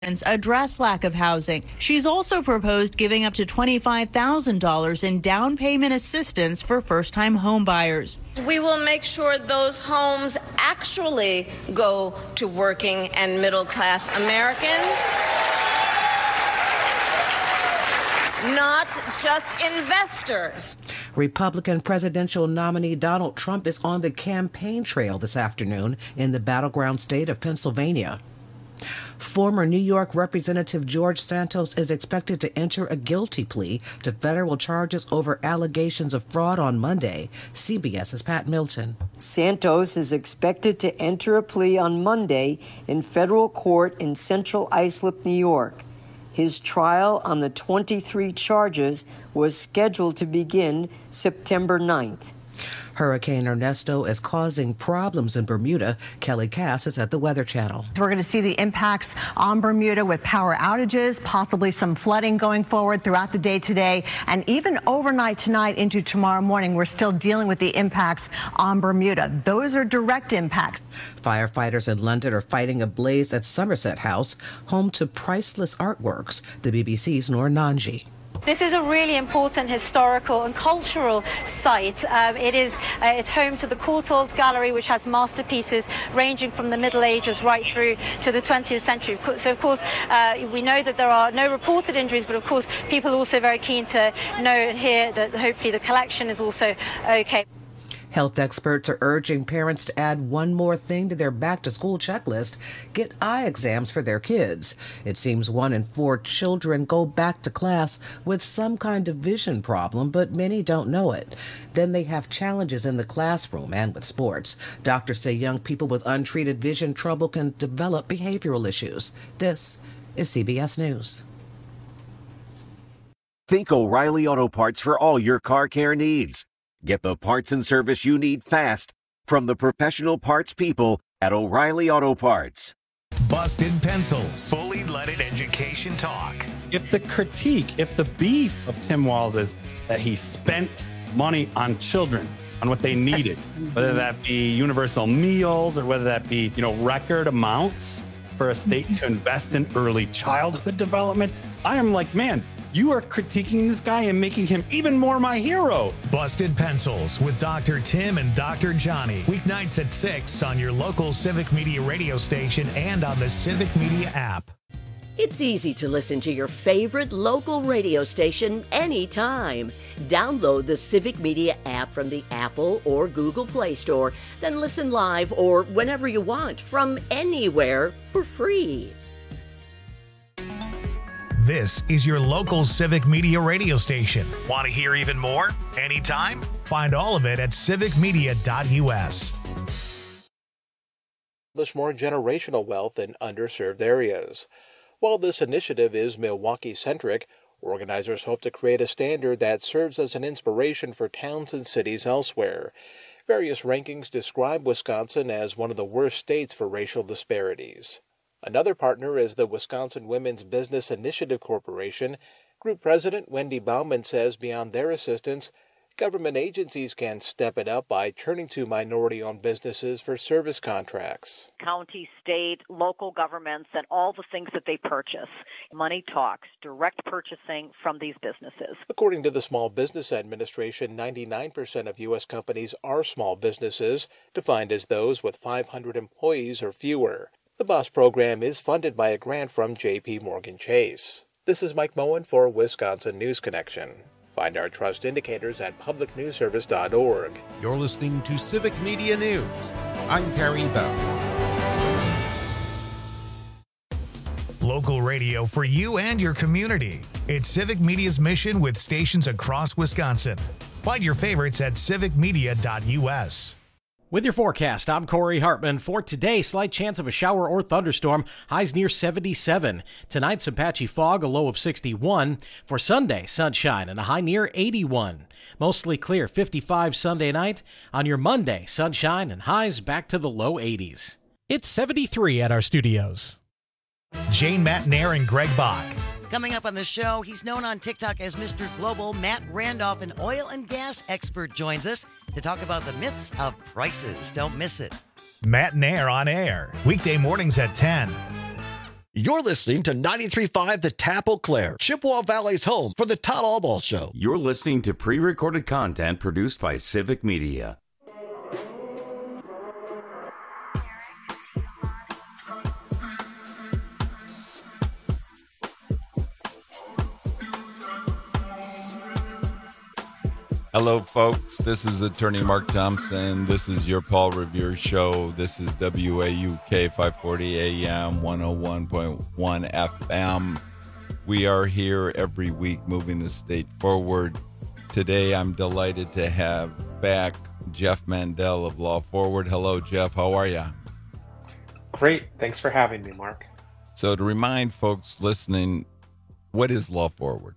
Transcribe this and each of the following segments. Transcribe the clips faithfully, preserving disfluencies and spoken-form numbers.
address lack of housing. She's also proposed giving up to twenty-five thousand dollars in down payment assistance for first-time home buyers. We will make sure those homes actually go to working and middle-class Americans, not just investors. Republican presidential nominee Donald Trump is on the campaign trail this afternoon in the battleground state of Pennsylvania. Former New York Representative George Santos is expected to enter a guilty plea to federal charges over allegations of fraud on Monday. CBS's Pat Milton. Santos is expected to enter a plea on Monday in federal court in Central Islip, New York. His trial on the twenty-three charges was scheduled to begin September ninth. Hurricane Ernesto is causing problems in Bermuda. Kelly Cass is at the Weather Channel. We're going to see the impacts on Bermuda with power outages, possibly some flooding going forward throughout the day today, and even overnight tonight into tomorrow morning. We're still dealing with the impacts on Bermuda. Those are direct impacts. Firefighters in London are fighting a blaze at Somerset House, home to priceless artworks. The B B C's Noor Nanji. This is a really important historical and cultural site. Um, it is uh, it's home to the Courtauld Gallery, which has masterpieces ranging from the Middle Ages right through to the twentieth century. So, of course, uh, we know that there are no reported injuries, but, of course, people are also very keen to know and hear that hopefully the collection is also okay. Health experts are urging parents to add one more thing to their back-to-school checklist: get eye exams for their kids. It seems one in four children go back to class with some kind of vision problem, but many don't know it. Then they have challenges in the classroom and with sports. Doctors say young people with untreated vision trouble can develop behavioral issues. This is C B S News. Think O'Reilly Auto Parts for all your car care needs. Get the parts and service you need fast from the professional parts people at O'Reilly Auto Parts. Busted Pencils. Fully leaded education talk. If the critique, if the beef of Tim Walz is that he spent money on children, on what they needed, whether that be universal meals or whether that be, you know, record amounts for a state to invest in early childhood development, I am like, man, you are critiquing this guy and making him even more my hero. Busted Pencils with Doctor Tim and Doctor Johnny. Weeknights at six on your local Civic Media radio station and on the Civic Media app. It's easy to listen to your favorite local radio station anytime. Download the Civic Media app from the Apple or Google Play Store, then listen live or whenever you want from anywhere for free. This is your local Civic Media radio station. Want to hear even more? Anytime? Find all of it at civic media dot u s. Establish more generational wealth in underserved areas. While this initiative is Milwaukee-centric, organizers hope to create a standard that serves as an inspiration for towns and cities elsewhere. Various rankings describe Wisconsin as one of the worst states for racial disparities. Another partner is the Wisconsin Women's Business Initiative Corporation. Group President Wendy Bauman says beyond their assistance, government agencies can step it up by turning to minority-owned businesses for service contracts. County, state, local governments, and all the things that they purchase. Money talks, direct purchasing from these businesses. According to the Small Business Administration, ninety-nine percent of U S companies are small businesses, defined as those with five hundred employees or fewer. The BOSS program is funded by a grant from J P Morgan Chase. This is Mike Moen for Wisconsin News Connection. Find our trust indicators at public news service dot org. You're listening to Civic Media News. I'm Terry Bell. Local radio for you and your community. It's Civic Media's mission with stations across Wisconsin. Find your favorites at civic media dot u s. With your forecast, I'm Corey Hartman. For today, slight chance of a shower or thunderstorm, highs near seventy-seven. Tonight, some patchy fog, a low of sixty-one. For Sunday, sunshine and a high near eighty-one. Mostly clear, fifty-five Sunday night. On your Monday, sunshine and highs back to the low eighties. It's seventy-three at our studios. Jane Matnair and Greg Bach. Coming up on the show, he's known on TikTok as Mister Global. Matt Randolph, an oil and gas expert, joins us to talk about the myths of prices. Don't miss it. Matt Nair on air, weekday mornings at ten. You're listening to ninety-three point five The Tap Eau Claire, Chippewa Valley's home for the Todd Allball Show. You're listening to pre-recorded content produced by Civic Media. Hello, folks. This is Attorney Mark Thompson. This is your Paul Revere Show. This is W A U K five forty A M, one oh one point one F M. We are here every week moving the state forward. Today, I'm delighted to have back Jeff Mandel of Law Forward. Hello, Jeff. How are you? Great. Thanks for having me, Mark. So to remind folks listening, what is Law Forward?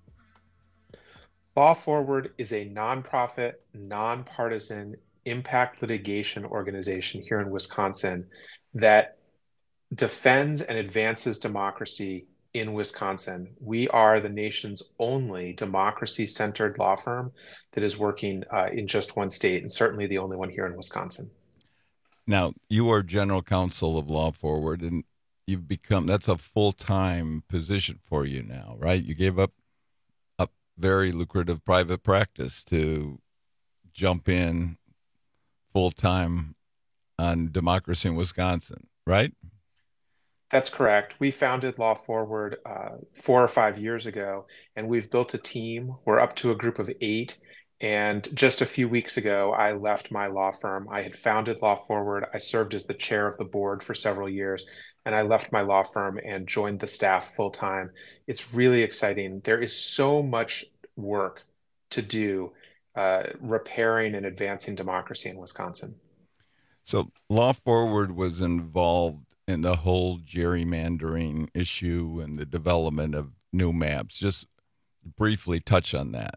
Law Forward is a nonprofit, nonpartisan impact litigation organization here in Wisconsin that defends and advances democracy in Wisconsin. We are the nation's only democracy-centered law firm that is working uh, in just one state, and certainly the only one here in Wisconsin. Now, you are general counsel of Law Forward, and you've become, that's a full-time position for you now, right? You gave up very lucrative private practice to jump in full-time on democracy in Wisconsin, right? That's correct. We founded Law Forward uh, four or five years ago, and we've built a team. We're up to a group of eight. And just a few weeks ago, I left my law firm. I had founded Law Forward. I served as the chair of the board for several years, and I left my law firm and joined the staff full time. It's really exciting. There is so much work to do uh, repairing and advancing democracy in Wisconsin. So Law Forward was involved in the whole gerrymandering issue and the development of new maps. Just briefly touch on that.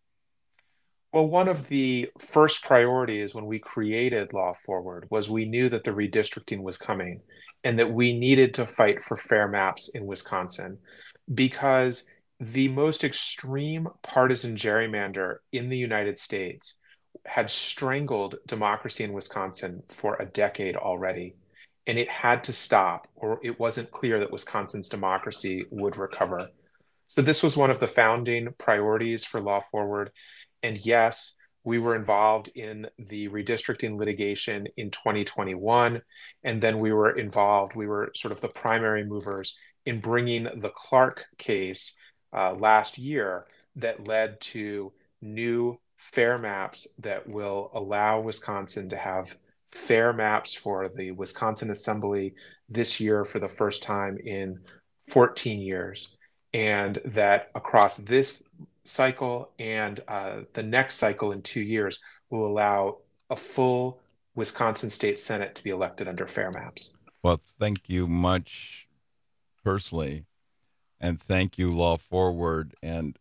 Well, one of the first priorities when we created Law Forward was we knew that the redistricting was coming and that we needed to fight for fair maps in Wisconsin because the most extreme partisan gerrymander in the United States had strangled democracy in Wisconsin for a decade already, and it had to stop, or it wasn't clear that Wisconsin's democracy would recover. So this was one of the founding priorities for Law Forward. And yes, we were involved in the redistricting litigation in twenty twenty-one. And then we were involved, we were sort of the primary movers in bringing the Clark case uh, last year that led to new fair maps that will allow Wisconsin to have fair maps for the Wisconsin Assembly this year for the first time in fourteen years. And that across this cycle and uh, the next cycle in two years will allow a full Wisconsin State Senate to be elected under fair maps. Well, thank you much personally, and thank you, Law Forward. And,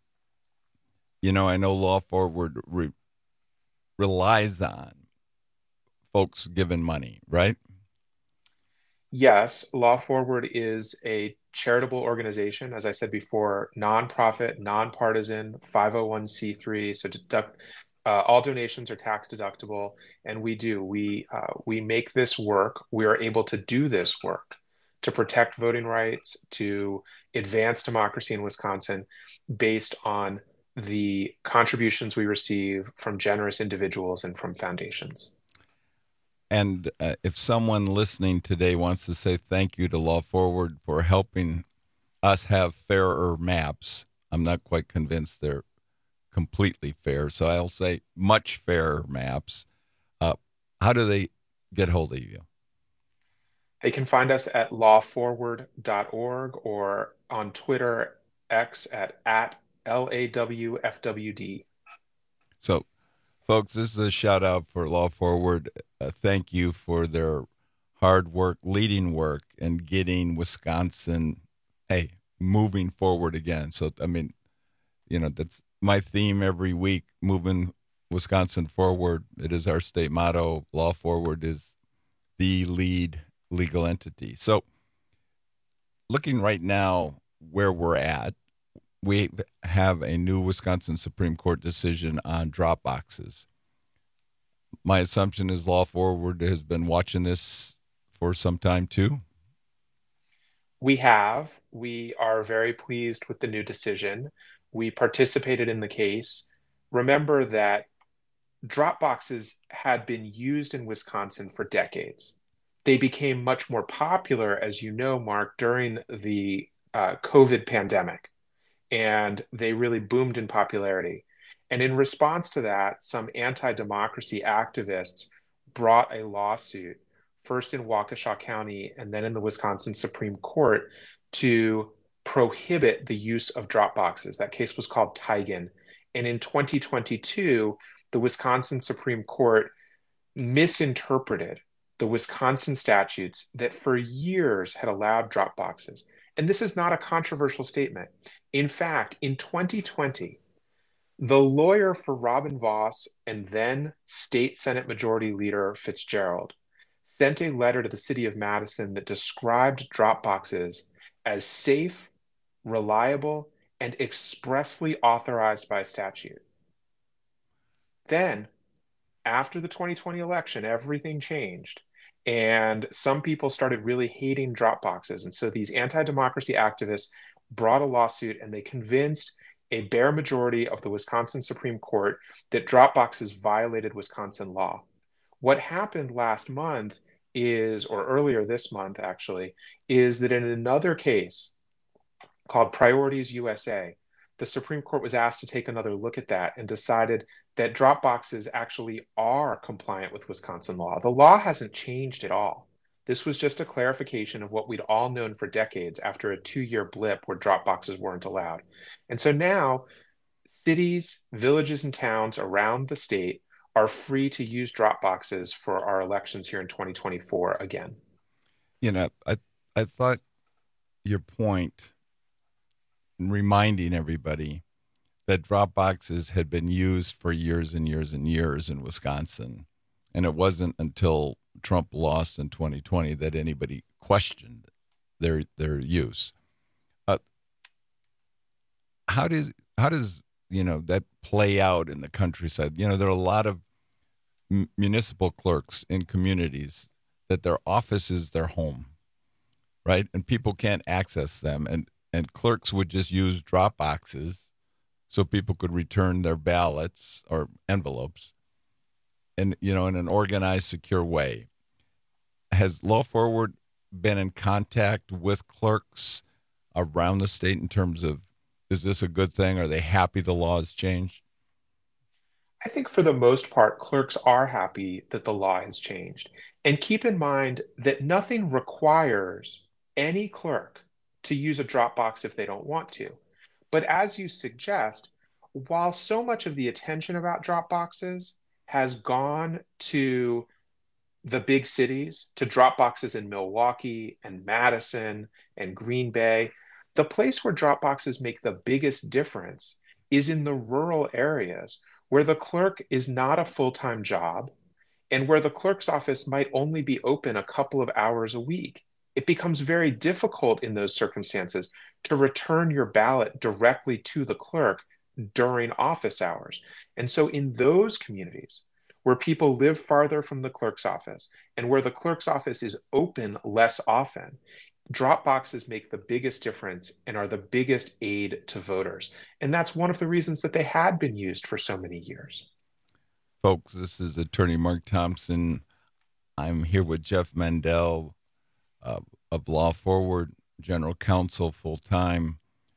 you know, I know Law Forward re- relies on folks giving money, right? Yes, Law Forward is a charitable organization, as I said before, nonprofit, nonpartisan, five oh one c three. So deduct, uh, all donations are tax deductible, and we do. We uh, we make this work. We are able to do this work to protect voting rights, to advance democracy in Wisconsin, based on the contributions we receive from generous individuals and from foundations. And uh, if someone listening today wants to say thank you to Law Forward for helping us have fairer maps, I'm not quite convinced they're completely fair, so I'll say much fairer maps. Uh, how do they get hold of you? They can find us at law forward dot org or on Twitter, X at, at L A W F W D. So, folks, this is a shout out for Law Forward. Uh, thank you for their hard work, leading work, and getting Wisconsin, hey, moving forward again. So, I mean, you know, that's my theme every week, moving Wisconsin forward. It is our state motto. Law Forward is the lead legal entity. So, looking right now where we're at, we have a new Wisconsin Supreme Court decision on drop boxes. My assumption is Law Forward has been watching this for some time too. We have. We are very pleased with the new decision. We participated in the case. Remember that Dropboxes had been used in Wisconsin for decades. They became much more popular, as you know, Mark, during the uh, COVID pandemic, and they really boomed in popularity. And in response to that, some anti-democracy activists brought a lawsuit, first in Waukesha County and then in the Wisconsin Supreme Court, to prohibit the use of Dropboxes. That case was called Tigan. And in twenty twenty-two, the Wisconsin Supreme Court misinterpreted the Wisconsin statutes that for years had allowed Dropboxes. And this is not a controversial statement. In fact, in twenty twenty, the lawyer for Robin Vos and then State Senate Majority Leader Fitzgerald sent a letter to the city of Madison that described Dropboxes as safe, reliable, and expressly authorized by statute. Then, after the twenty twenty election, everything changed. And some people started really hating Dropboxes. And so these anti-democracy activists brought a lawsuit and they convinced a bare majority of the Wisconsin Supreme Court that Dropboxes violated Wisconsin law. What happened last month is, or earlier this month actually, is that in another case called Priorities U S A, the Supreme Court was asked to take another look at that and decided that Dropboxes actually are compliant with Wisconsin law. The law hasn't changed at all. This was just a clarification of what we'd all known for decades after a two-year blip where Dropboxes weren't allowed. And so now cities, villages, and towns around the state are free to use Dropboxes for our elections here in twenty twenty-four again. You know, I I thought your point, reminding everybody that Dropboxes had been used for years and years and years in Wisconsin. And it wasn't until Trump lost in twenty twenty that anybody questioned their their use. Uh, how does how does you know that play out in the countryside? You know, there are a lot of m- municipal clerks in communities that their office is their home, right? And people can't access them, and and clerks would just use Dropboxes so people could return their ballots or envelopes, and you know, in an organized, secure way. Has Law Forward been in contact with clerks around the state in terms of, is this a good thing? Are they happy the law has changed? I think for the most part, clerks are happy that the law has changed. And keep in mind that nothing requires any clerk to use a Dropbox if they don't want to. But as you suggest, while so much of the attention about Dropboxes has gone to the big cities, to Dropboxes in Milwaukee and Madison and Green Bay, the place where Dropboxes make the biggest difference is in the rural areas where the clerk is not a full-time job and where the clerk's office might only be open a couple of hours a week. It becomes very difficult in those circumstances to return your ballot directly to the clerk during office hours. And so in those communities where people live farther from the clerk's office and where the clerk's office is open less often, Dropboxes make the biggest difference and are the biggest aid to voters. And that's one of the reasons that they had been used for so many years. Folks, this is Attorney Mark Thompson. I'm here with Jeff Mandel uh, of Law Forward, General Counsel full-time,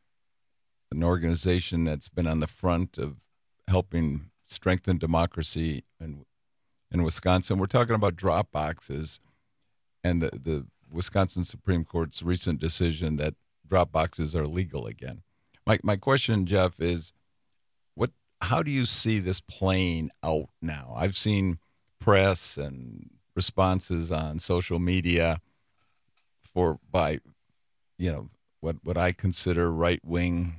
an organization that's been on the front of helping strengthen democracy in, in Wisconsin. We're talking about Dropboxes and the, the Wisconsin Supreme Court's recent decision that Dropboxes are legal again. My my question, Jeff, is what? How do you see this playing out now? I've seen press and responses on social media for by, you know, what, what I consider right-wing,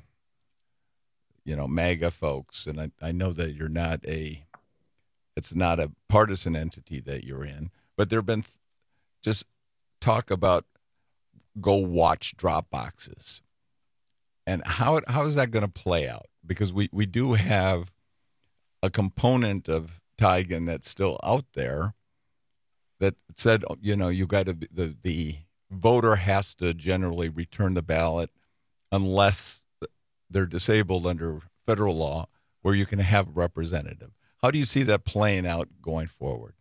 you know, MAGA folks. And I, I know that you're not a, it's not a partisan entity that you're in, but there have been just talk about go watch Dropboxes. And how how is that going to play out? Because we, we do have a component of Tigan that's still out there that said, you know, you got to the the voter has to generally return the ballot unless they're disabled under federal law, where you can have a representative. How do you see that playing out going forward?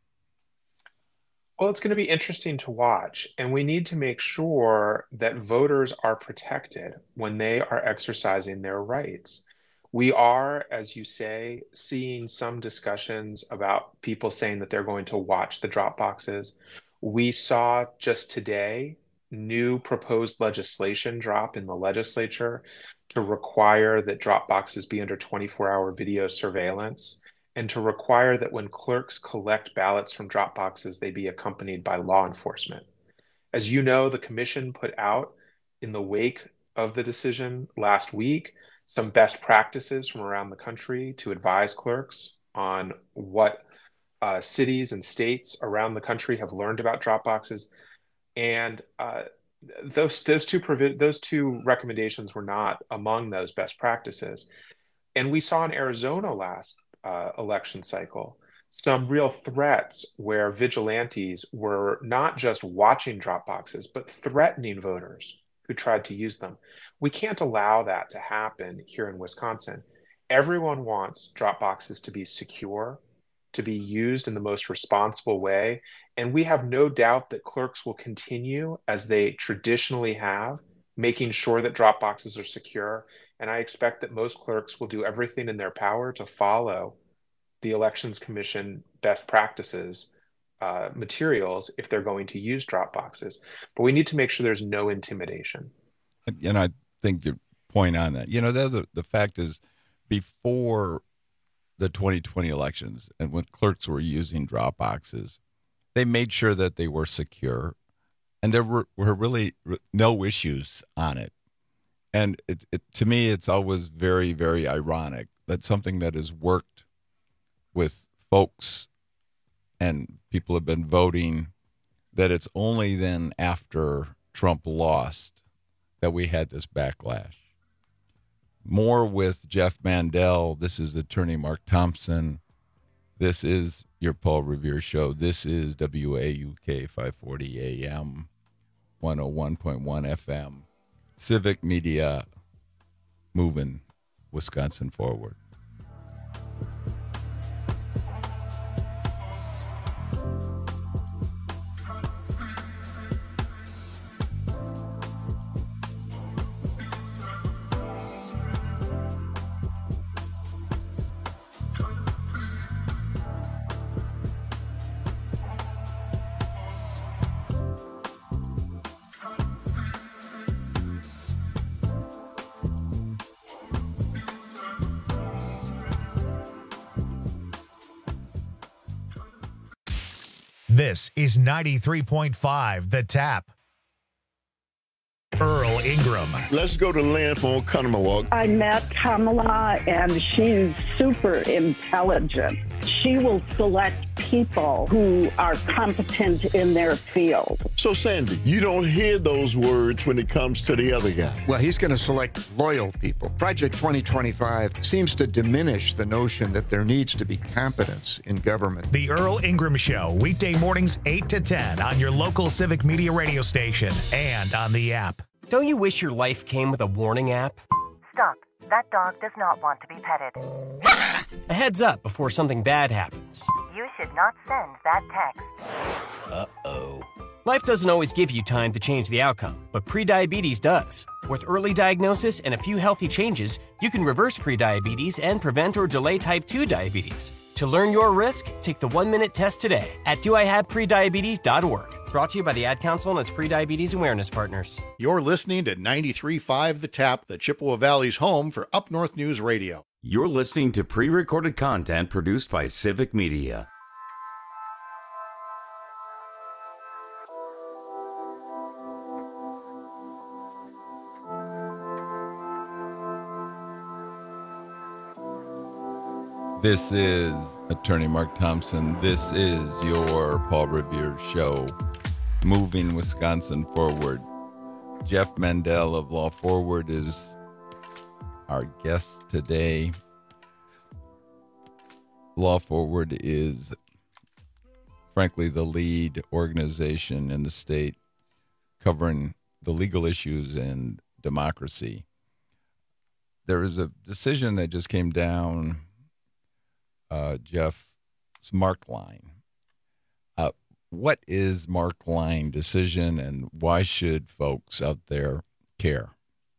Well, it's going to be interesting to watch, and we need to make sure that voters are protected when they are exercising their rights. We are, as you say, seeing some discussions about people saying that they're going to watch the drop boxes. We saw just today new proposed legislation drop in the legislature to require that drop boxes be under twenty-four hour video surveillance, and to require that when clerks collect ballots from drop boxes, they be accompanied by law enforcement. As you know, the commission put out in the wake of the decision last week some best practices from around the country to advise clerks on what uh, cities and states around the country have learned about drop boxes. And uh, those those two provi- those two recommendations were not among those best practices. And we saw in Arizona last uh, election cycle some real threats where vigilantes were not just watching drop boxes, but threatening voters who tried to use them. We can't allow that to happen here in Wisconsin. Everyone wants drop boxes to be secure, to be used in the most responsible way. And we have no doubt that clerks will continue, as they traditionally have, making sure that drop boxes are secure. And I expect that most clerks will do everything in their power to follow the Elections Commission best practices uh, materials if they're going to use drop boxes. But we need to make sure there's no intimidation. And I think your point on that, you know, the, the, the fact is, before the twenty twenty elections and when clerks were using drop boxes, they made sure that they were secure, and there were, were really no issues on it. And it, it, to me, it's always very, very ironic that something that has worked with folks and people have been voting, that it's only then after Trump lost that we had this backlash. More with Jeff Mandel. This is attorney Mark Thompson. This is your Paul Revere Show. This is W A U K five forty A M, one oh one point one F M. Civic Media, moving Wisconsin forward. This is ninety-three point five The Tap. Earl Ingram. Let's go to Lynn from Oconomowoc. I met Kamala, and she's super intelligent. She will select people who are competent in their field. So, Sandy, you don't hear those words when it comes to the other guy. Well, he's going to select loyal people. Project twenty twenty-five seems to diminish the notion that there needs to be competence in government. The Earl Ingram Show, weekday mornings eight to ten on your local Civic Media radio station and on the app. Don't you wish your life came with a warning app? Stop. That dog does not want to be petted. A heads up before something bad happens. You should not send that text. Uh-oh. Life doesn't always give you time to change the outcome, but prediabetes does. With early diagnosis and a few healthy changes, you can reverse prediabetes and prevent or delay type two diabetes. To learn your risk, take the one-minute test today at do I have prediabetes dot org. Brought to you by the Ad Council and its Prediabetes Awareness Partners. You're listening to ninety-three point five The Tap, the Chippewa Valley's home for Up North News Radio. You're listening to pre-recorded content produced by Civic Media. This is attorney Mark Thompson. This is your Paul Revere Show, moving Wisconsin forward. Jeff Mandel of Law Forward is our guest today. Law Forward is, frankly, the lead organization in the state covering the legal issues in democracy. There is a decision that just came down, uh, Jeff, it's Mark Line. Uh, what is Mark Line decision, and why should folks out there care?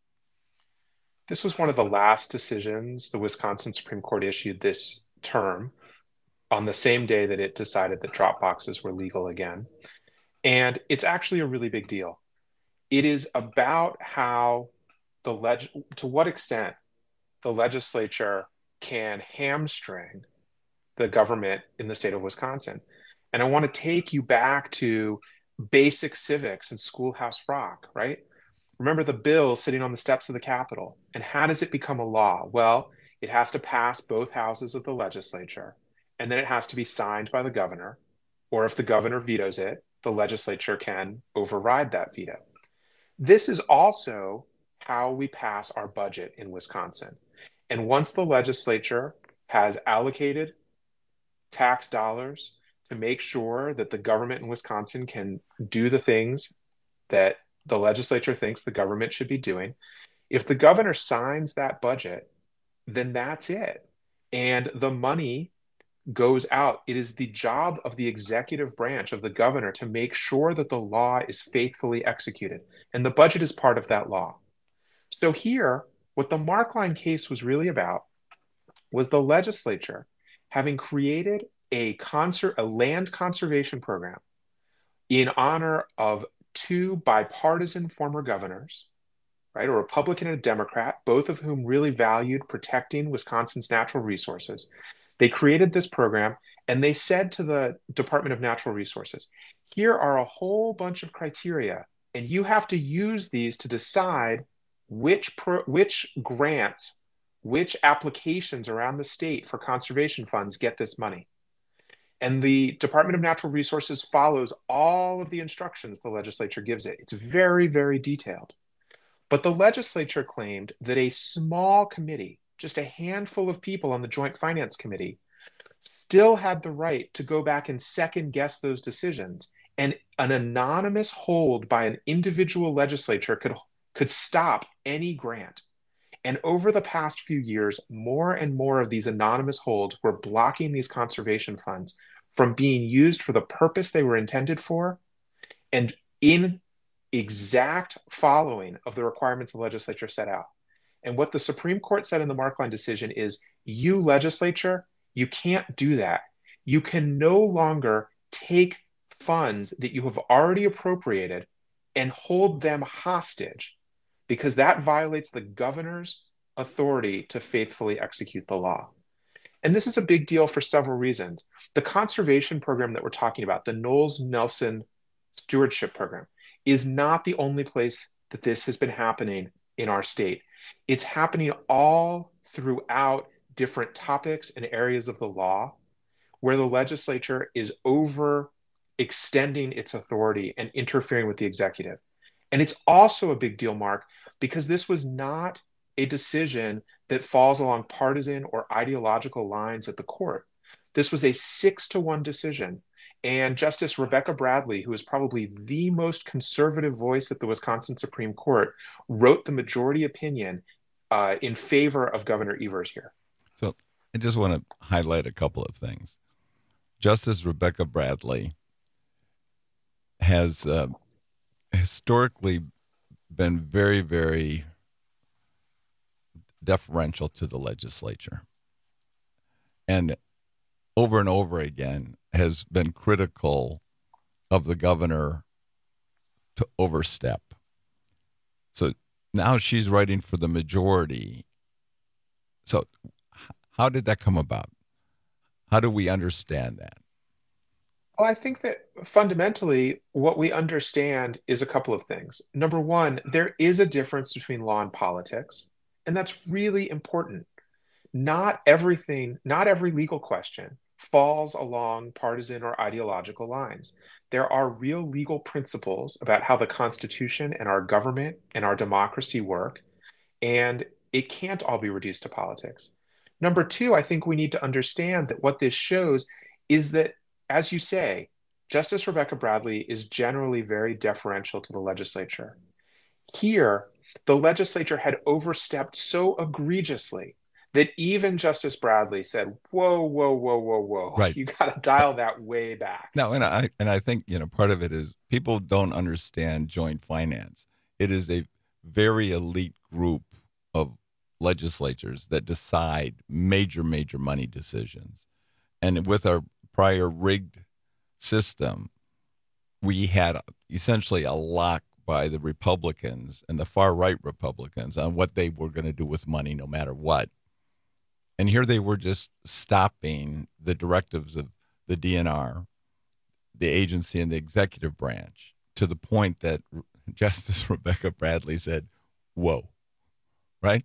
This was one of the last decisions the Wisconsin Supreme Court issued this term, on the same day that it decided that drop boxes were legal again. And it's actually a really big deal. It is about how the leg- to what extent the legislature can hamstring the government in the state of Wisconsin. And I want to take you back to basic civics and Schoolhouse Rock, right? Remember the bill sitting on the steps of the Capitol. And how does it become a law? Well, it has to pass both houses of the legislature, and then it has to be signed by the governor, or if the governor vetoes it, the legislature can override that veto. This is also how we pass our budget in Wisconsin. And once the legislature has allocated tax dollars to make sure that the government in Wisconsin can do the things that the legislature thinks the government should be doing, if the governor signs that budget, then that's it. And the money goes out. It is the job of the executive branch of the governor to make sure that the law is faithfully executed. And the budget is part of that law. So here, what the Mark Line case was really about was the legislature having created a concert, a land conservation program in honor of two bipartisan former governors, right, a Republican and a Democrat, both of whom really valued protecting Wisconsin's natural resources. They created this program, and they said to the Department of Natural Resources, here are a whole bunch of criteria, and you have to use these to decide which pro- which grants, which applications around the state for conservation funds get this money. And the Department of Natural Resources follows all of the instructions the legislature gives it. It's very, very detailed. But the legislature claimed that a small committee, just a handful of people on the Joint Finance Committee, still had the right to go back and second guess those decisions. And an anonymous hold by an individual legislature could, could stop any grant. And over the past few years, more and more of these anonymous holds were blocking these conservation funds from being used for the purpose they were intended for, and in exact following of the requirements the legislature set out. And what the Supreme Court said in the Mark Line decision is, you legislature, you can't do that. You can no longer take funds that you have already appropriated and hold them hostage, because that violates the governor's authority to faithfully execute the law. And this is a big deal for several reasons. The conservation program that we're talking about, the Knowles-Nelson Stewardship Program, is not the only place that this has been happening in our state. It's happening all throughout different topics and areas of the law where the legislature is overextending its authority and interfering with the executive. And it's also a big deal, Mark, because this was not a decision that falls along partisan or ideological lines at the court. This was a six to one decision. And Justice Rebecca Bradley, who is probably the most conservative voice at the Wisconsin Supreme Court, wrote the majority opinion uh, in favor of Governor Evers here. So I just want to highlight a couple of things. Justice Rebecca Bradley has uh, historically been very, very deferential to the legislature, and over and over again has been critical of the governor to overstep. So now she's writing for the majority. So how did that come about? How do we understand that? Well, I think that fundamentally what we understand is a couple of things. Number one, there is a difference between law and politics, and that's really important. Not everything, not every legal question falls along partisan or ideological lines. There are real legal principles about how the Constitution and our government and our democracy work, and it can't all be reduced to politics. Number two, I think we need to understand that what this shows is that, as you say, Justice Rebecca Bradley is generally very deferential to the legislature. Here, the legislature had overstepped so egregiously that even Justice Bradley said, whoa, whoa, whoa, whoa, whoa. Right. You got to dial that way back. No, and I and I think, you know, part of it is people don't understand joint finance. It is a very elite group of legislatures that decide major, major money decisions. And with our prior rigged system, we had essentially a lock by the Republicans and the far-right Republicans on what they were going to do with money no matter what. And here they were just stopping the directives of the D N R, the agency, and the executive branch to the point that Justice Rebecca Bradley said, whoa, right?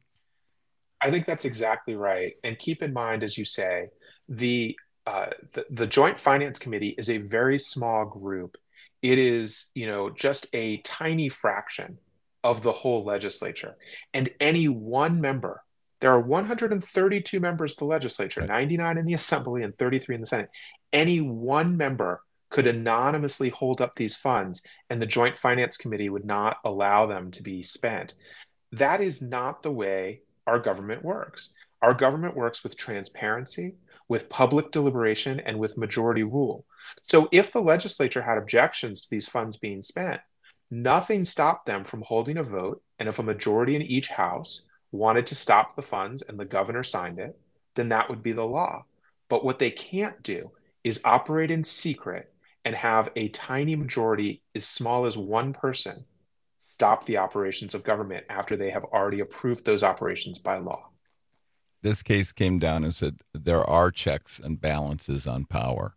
I think that's exactly right. And keep in mind, as you say, the, uh, the, the Joint Finance Committee is a very small group. It is, you know, just a tiny fraction of the whole legislature. And any one member, there are one hundred thirty-two members of the legislature, right. ninety-nine in the Assembly and thirty-three in the Senate. Any one member could anonymously hold up these funds, and the Joint Finance Committee would not allow them to be spent. That is not the way our government works. Our government works with transparency, with public deliberation, and with majority rule. So if the legislature had objections to these funds being spent, nothing stopped them from holding a vote, and if a majority in each house wanted to stop the funds and the governor signed it, then that would be the law. But what they can't do is operate in secret and have a tiny majority as small as one person stop the operations of government after they have already approved those operations by law. This case came down and said there are checks and balances on power.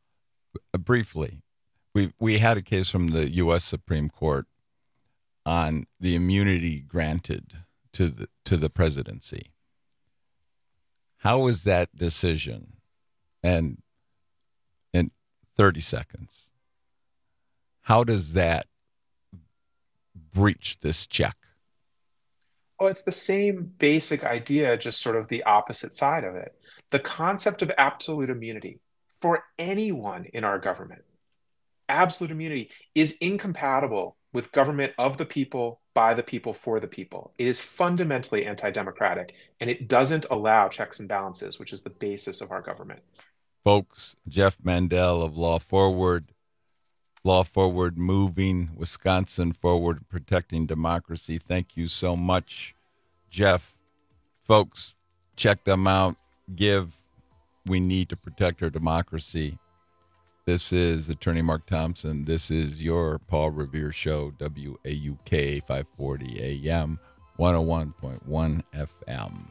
Briefly, we we had a case from the U S Supreme Court on the immunity granted to the to the presidency. How was that decision? And in thirty seconds, how does that breach this check? Well, it's the same basic idea, just sort of the opposite side of it. The concept of absolute immunity for anyone in our government, absolute immunity is incompatible with government of the people, by the people, for the people. It is fundamentally anti-democratic, and it doesn't allow checks and balances, which is the basis of our government. Folks, Jeff Mandel of Law Forward, Law Forward, moving Wisconsin forward, protecting democracy. Thank you so much, Jeff. Folks, check them out. Give. We need to protect our democracy. This is Attorney Mark Thompson. This is your Paul Revere Show, W A U K five forty A M, one oh one point one F M.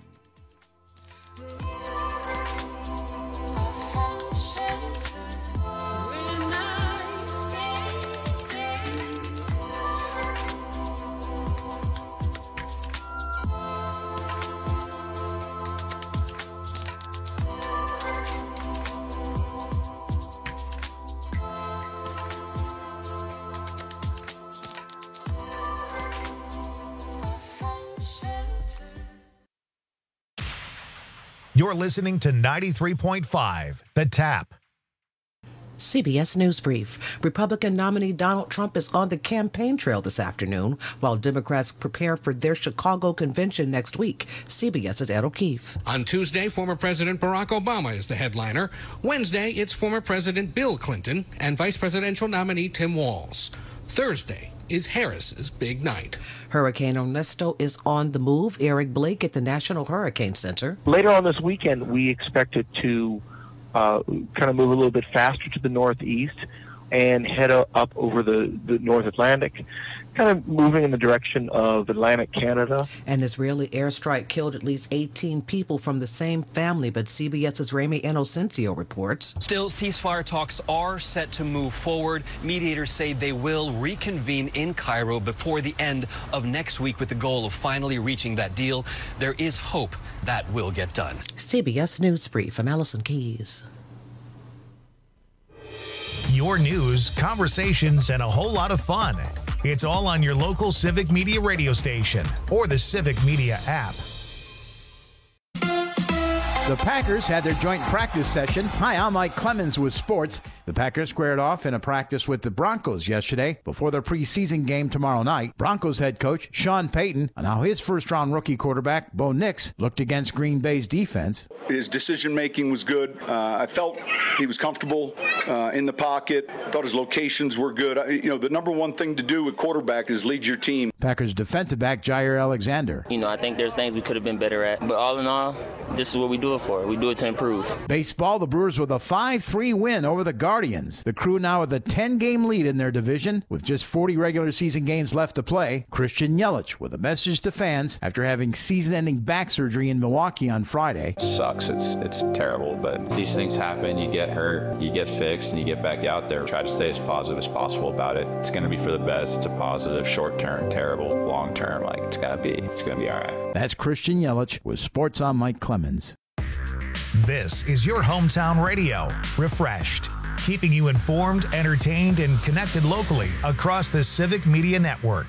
You're listening to ninety-three point five, The Tap. C B S News Brief. Republican nominee Donald Trump is on the campaign trail this afternoon, while Democrats prepare for their Chicago convention next week. CBS's Ed O'Keefe. On Tuesday, former President Barack Obama is the headliner. Wednesday, it's former President Bill Clinton and vice presidential nominee Tim Walz. Thursday is Harris's big night. Hurricane Ernesto is on the move. Eric Blake at the National Hurricane Center. Later on this weekend, we expect it to uh, kind of move a little bit faster to the northeast and head up over the, the North Atlantic, kind of moving in the direction of Atlantic Canada. An Israeli airstrike killed at least eighteen people from the same family, but CBS's Ramy Inocencio reports. Still, ceasefire talks are set to move forward. Mediators say they will reconvene in Cairo before the end of next week with the goal of finally reaching that deal. There is hope that will get done. C B S News Brief. I'm Allison Keys. Your news, conversations, and a whole lot of fun. It's all on your local Civic Media radio station or the Civic Media app. The Packers had their joint practice session. Hi, I'm Mike Clemens with sports. The Packers squared off in a practice with the Broncos yesterday before their preseason game tomorrow night. Broncos head coach Sean Payton on how his first-round rookie quarterback, Bo Nix, looked against Green Bay's defense. His decision-making was good. Uh, I felt he was comfortable uh, in the pocket. Thought his locations were good. I, you know, the number one thing to do with quarterback is lead your team. Packers defensive back Jair Alexander. You know, I think there's things we could have been better at. But all in all, this is what we do it for. We do it to improve. Baseball, the Brewers with a five three win over the Guardians. The Crew now with a ten-game lead in their division with just forty regular season games left to play. Christian Yelich with a message to fans after having season-ending back surgery in Milwaukee on Friday. It sucks. It's it's terrible, but these things happen. You get hurt, you get fixed, and you get back out there. Try to stay as positive as possible about it. It's going to be for the best. It's a positive, short-term, terrible, long-term. Like, it's got to be. It's going to be all right. That's Christian Yelich with Sports on Mike Clemens. This is your hometown radio, refreshed, keeping you informed, entertained, and connected locally across the Civic Media Network.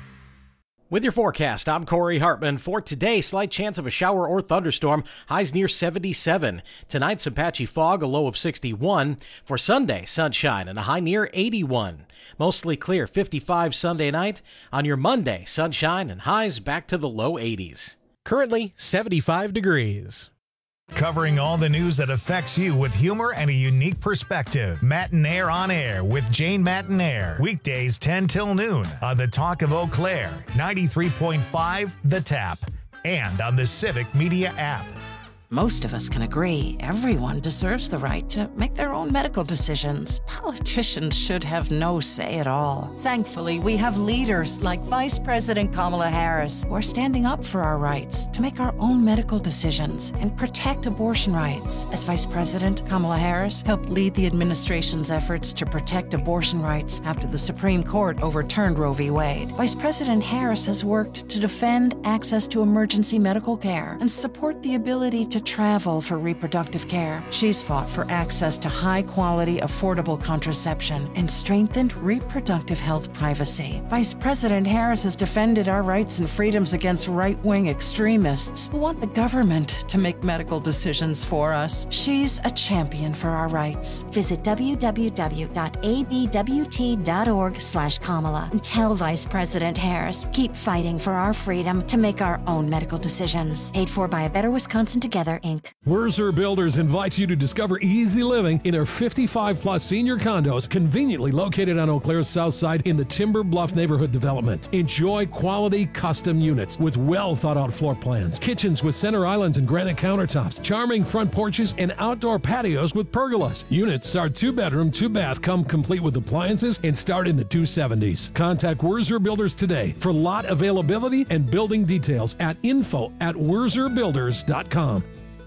With your forecast, I'm Corey Hartman. For today, slight chance of a shower or thunderstorm, highs near seventy-seven. Tonight, some patchy fog, a low of sixty-one. For Sunday, sunshine and a high near eighty-one. Mostly clear, fifty-five Sunday night. On your Monday, sunshine and highs back to the low eighties. Currently, seventy-five degrees. Covering all the news that affects you with humor and a unique perspective. Matinaire on Air with Jane Matinaire. Weekdays ten till noon on the Talk of Eau Claire, ninety-three point five The Tap, and on the Civic Media app. Most of us can agree everyone deserves the right to make their own medical decisions. Politicians should have no say at all. Thankfully, we have leaders like Vice President Kamala Harris who are standing up for our rights to make our own medical decisions and protect abortion rights. As Vice President, Kamala Harris helped lead the administration's efforts to protect abortion rights after the Supreme Court overturned Roe v. Wade. Vice President Harris has worked to defend access to emergency medical care and support the ability to to travel for reproductive care. She's fought for access to high-quality, affordable contraception and strengthened reproductive health privacy. Vice President Harris has defended our rights and freedoms against right-wing extremists who want the government to make medical decisions for us. She's a champion for our rights. Visit w w w dot a b w t dot org slash Kamala and tell Vice President Harris, keep fighting for our freedom to make our own medical decisions. Paid for by A Better Wisconsin Together, Incorporated. Wurzer Builders invites you to discover easy living in their fifty-five plus senior condos conveniently located on Eau Claire's south side in the Timber Bluff neighborhood development. Enjoy quality custom units with well thought out floor plans, kitchens with center islands and granite countertops, charming front porches, and outdoor patios with pergolas. Units are two bedroom, two bath, come complete with appliances and start in the two seventies. Contact Wurzer Builders today for lot availability and building details at info at wurzer builders dot com.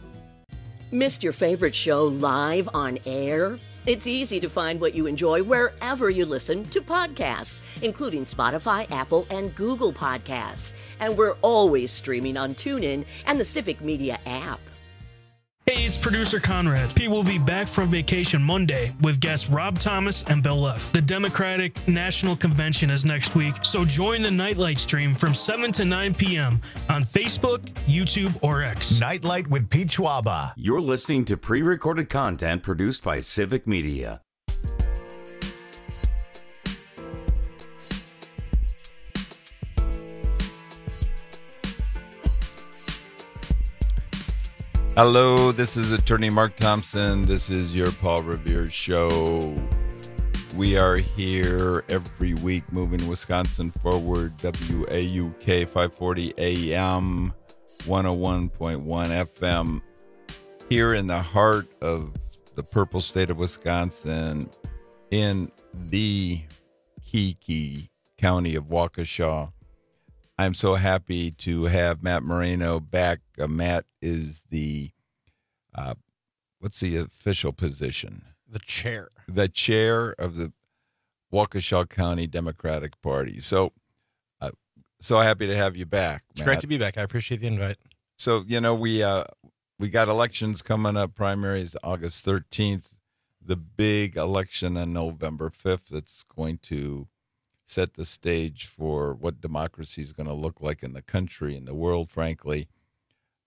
Missed your favorite show live on air? It's easy to find what you enjoy wherever you listen to podcasts, including Spotify, Apple, and Google Podcasts. And we're always streaming on TuneIn and the Civic Media app. Hey, it's producer Conrad. Pete will be back from vacation Monday with guests Rob Thomas and Bill Leff. The Democratic National Convention is next week, so join the Nightlight stream from seven to nine p.m. on Facebook, YouTube, or X. Nightlight with Pete Schwaba. You're listening to pre-recorded content produced by Civic Media. Hello, this is Attorney Mark Thompson. This is your Paul Revere Show. We are here every week moving Wisconsin forward. W A U K five forty A M, one oh one point one F M. Here in the heart of the purple state of Wisconsin, in the key, key county of Waukesha. I'm so happy to have Matt Moreno back. Uh, Matt is the, uh, what's the official position? The chair. The chair of the Waukesha County Democratic Party. So, uh, so happy to have you back, It's Matt. great to be back. I appreciate the invite. So, you know, we uh, we got elections coming up, primaries August thirteenth, the big election on November fifth that's going to set the stage for what democracy is going to look like in the country and the world, frankly. Uh,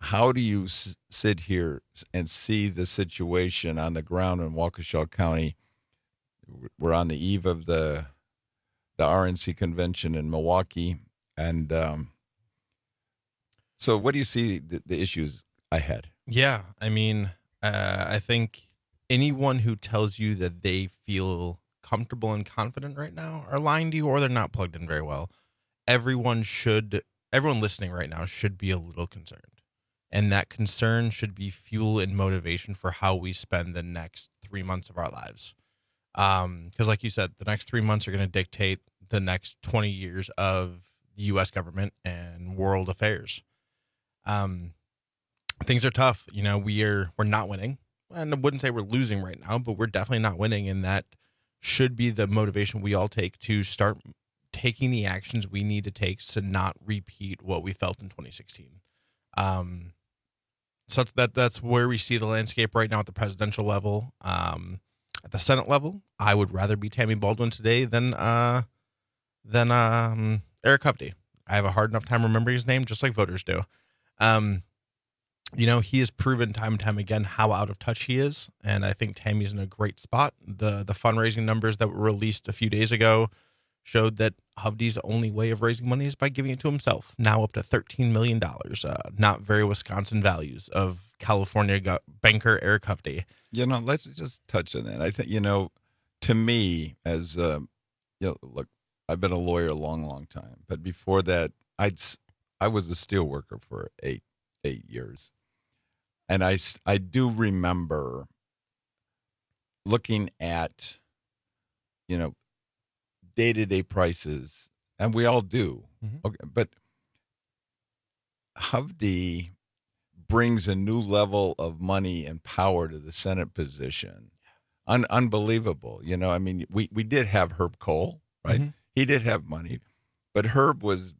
how do you s- sit here and see the situation on the ground in Waukesha County? We're on the eve of the the R N C convention in Milwaukee, and um, so what do you see the, the issues ahead? Yeah, I mean, uh, I think anyone who tells you that they feel comfortable and confident right now are lying to you, or they're not plugged in very well. Everyone should, everyone listening right now should be a little concerned, and that concern should be fuel and motivation for how we spend the next three months of our lives. Um, because like you said, the next three months are going to dictate the next twenty years of the U S government and world affairs. Um, things are tough. You know, we are, we're not winning, and I wouldn't say we're losing right now, but we're definitely not winning. And that should be the motivation we all take to start taking the actions we need to take to not repeat what we felt in twenty sixteen. Um, so that that's where we see the landscape right now at the presidential level. Um, At the Senate level, I would rather be Tammy Baldwin today than uh, than um, Eric Hovde. I have a hard enough time remembering his name, just like voters do. Um, you know, he has proven time and time again how out of touch he is, and I think Tammy's in a great spot. The the fundraising numbers that were released a few days ago showed that Hovde's only way of raising money is by giving it to himself, now up to thirteen million dollars. Uh, not very Wisconsin values of California go- banker Eric Hovde. You know, let's just touch on that. I think, you know, to me, as, um, you know, look, I've been a lawyer a long, long time. But before that, I'd, I was a steel worker for eight, eight years. And I, I do remember looking at, you know, day-to-day prices, and we all do. Mm-hmm. Okay, but Hovde brings a new level of money and power to the Senate position. Un- unbelievable. You know, I mean, we, we did have Herb Kohl, right? Mm-hmm. He did have money, but Herb was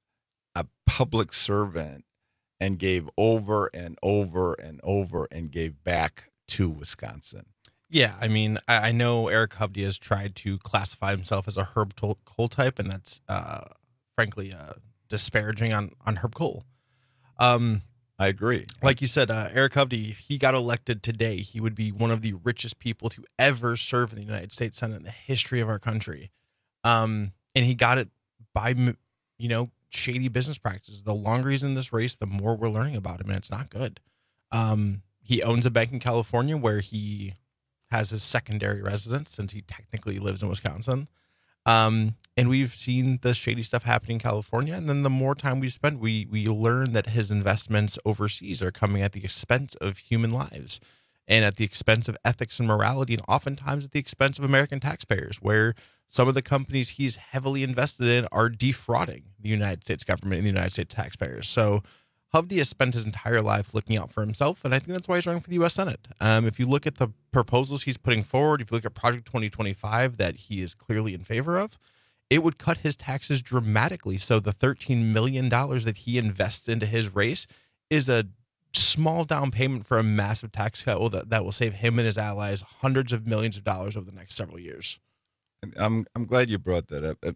a public servant and gave over and over and over and gave back to Wisconsin. Yeah, I mean, I, I know Eric Hovde has tried to classify himself as a Herb Kohl type, and that's, uh, frankly, uh, disparaging on, on Herb Kohl. Um, I agree. Like you said, uh, Eric Hovde, if he got elected today, he would be one of the richest people to ever serve in the United States Senate in the history of our country. Um, and he got it by, you know, shady business practices. The longer he's in this race, the more we're learning about him, and it's not good. Um, he owns a bank in California where he has his secondary residence, since he technically lives in Wisconsin. Um, and we've seen the shady stuff happening in California. And then the more time we spend, we, we learn that his investments overseas are coming at the expense of human lives and at the expense of ethics and morality, and oftentimes at the expense of American taxpayers, where some of the companies he's heavily invested in are defrauding the United States government and the United States taxpayers. So Hovde has spent his entire life looking out for himself, and I think that's why he's running for the U S Senate. Um, if you look at the proposals he's putting forward, if you look at Project twenty twenty-five that he is clearly in favor of, it would cut his taxes dramatically. So the thirteen million dollars that he invests into his race is a small down payment for a massive tax cut that, that will save him and his allies hundreds of millions of dollars over the next several years. I'm I'm glad you brought that up.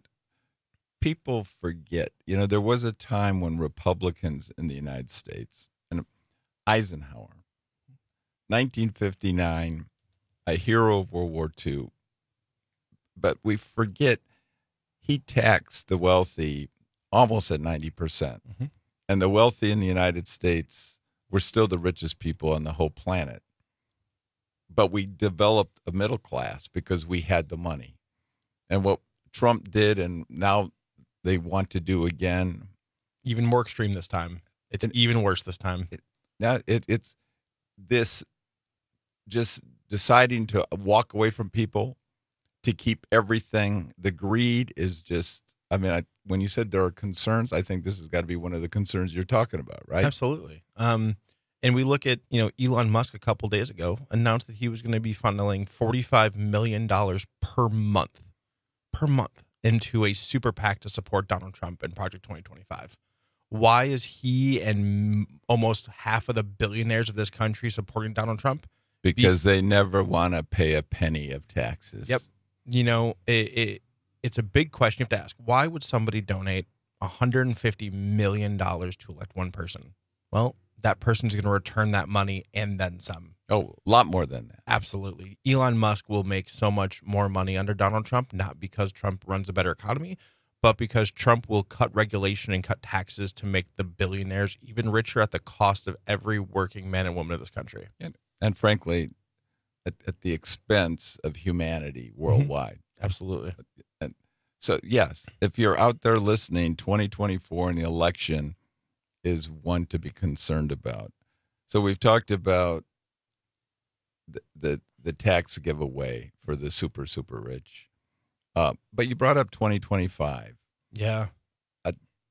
People forget, you know, there was a time when Republicans in the United States, and Eisenhower, nineteen fifty-nine, a hero of World War Two, but we forget he taxed the wealthy almost at ninety percent. Mm-hmm. And the wealthy in the United States were still the richest people on the whole planet. But we developed a middle class because we had the money. And what Trump did, and now they want to do again, even more extreme this time. It's it, even worse this time. It, now it, it's this just deciding to walk away from people to keep everything. The greed is just, I mean, I, when you said there are concerns, I think this has got to be one of the concerns you're talking about, right? Absolutely. Um, and we look at, you know, Elon Musk a couple days ago announced that he was going to be funneling forty-five million dollars per month, per month into a super PAC to support Donald Trump and Project twenty twenty-five. Why is he and almost half of the billionaires of this country supporting Donald Trump? Because Be- they never want to pay a penny of taxes. Yep. You know, it, it it's a big question you have to ask. Why would somebody donate one hundred fifty million dollars to elect one person? Well, that person's going to return that money and then some. Oh, a lot more than that. Absolutely. Elon Musk will make so much more money under Donald Trump, not because Trump runs a better economy, but because Trump will cut regulation and cut taxes to make the billionaires even richer at the cost of every working man and woman of this country. And, and frankly, at, at the expense of humanity worldwide. Mm-hmm. Absolutely. And so, yes, if you're out there listening, twenty twenty-four and the election is one to be concerned about. So we've talked about the the, the tax giveaway for the super, super rich. Uh, but you brought up twenty twenty-five. Yeah. Uh,